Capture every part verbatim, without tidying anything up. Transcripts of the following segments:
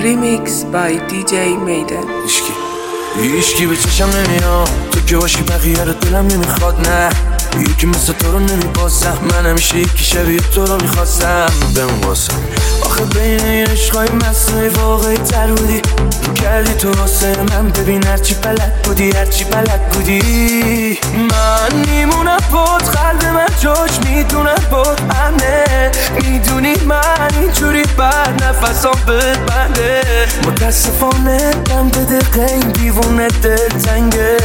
Remix by دی جی میدن. هیشکی هیشکی به چشم نمیاد، تو که باشی بقیه رو دلم نمیخواد. نه یکی مثل تو رو نمیبازم، من همیشه یکی شبیه تو رو میخواستم بمون واسم. آخه بین این عشقای مصنوعی واقعی تر بودی، رو کردی تو واسه من. ببین هرچی بلد بودی هرچی بلد بودی، من میمونم بود، قلب من جاش میدونم بود امنه. میدونی من اینجوری بر نفسام بد بنده، متاسفانه دم به دقیقه این دیوونه دل تنگه.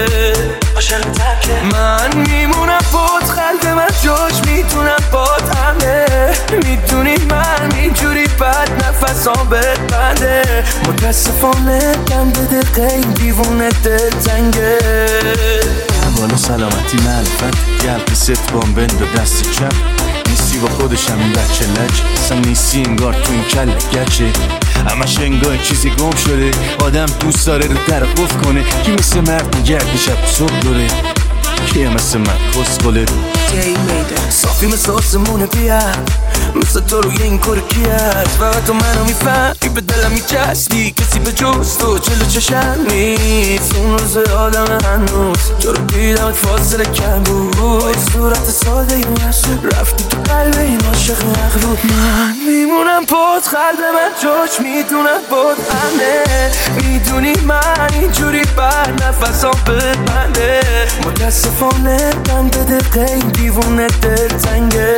من میمونم بود، قلب من جاش میدونم بود امنه. میدونی من اینجوری بد نفسام بد بنده، متاسفانه دم به دقیقه این دیوونه دل تنگه. والا سلامتی معرفت گلپ ست بام بند و دست چپ. نیستی با خودشم این بچه لج، اصلا نیستی انگار تو این کل گچه. همش انگار چیزی گم شده، آدم دوست داره رو در قفل کنه. کی مثل مرد میگرد شب صبح دوره، کی مثل من کسخله جی میدن. صافی مثل آسمونه بیاد، مثل تو روی این کار کی هست؟ فقط تو منو میفهمی، به دلم میچسبی، کسی به جز تو جلو چشم نیست. اون روز آدم هنوز تو رو دیدمت فاصله کم بود، صورت ساده این رسول رفتی تو قلب این عاشق مغلوب. من میمونم بود، قلب من جاش میدونم بود امنه. میدونی من اینجوری بر نفسام بد بنده، متاسفانه دم به دقیقه این دیوونه دل تنگه.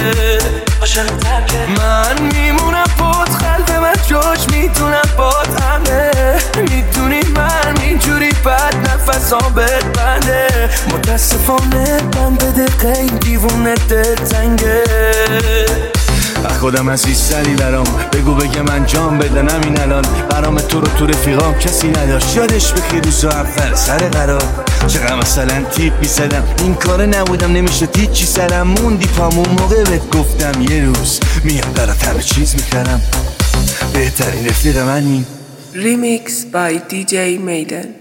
من میمونم بود، قلب من جاش میدونم بود امنه. میدونی من اینجوری بد نفسام بد بنده، متاسفانه دم به دقیقه این دیوونه دل تنگه. خودم عزیز سری برام بگو بگه من جام بدنم این الان. برام تو رو تو رفیقام کسی نداشت، یادش بخیر روز اول سر قرار. چقدر مثلا تیپ میزدم، این کاره نبودم نمیشه هیچی سرم. موندی پامون موقع بهت گفتم یه روز میام برات همه چیز میکردم. بهترین رفیق من این Remix by دی جی میدن.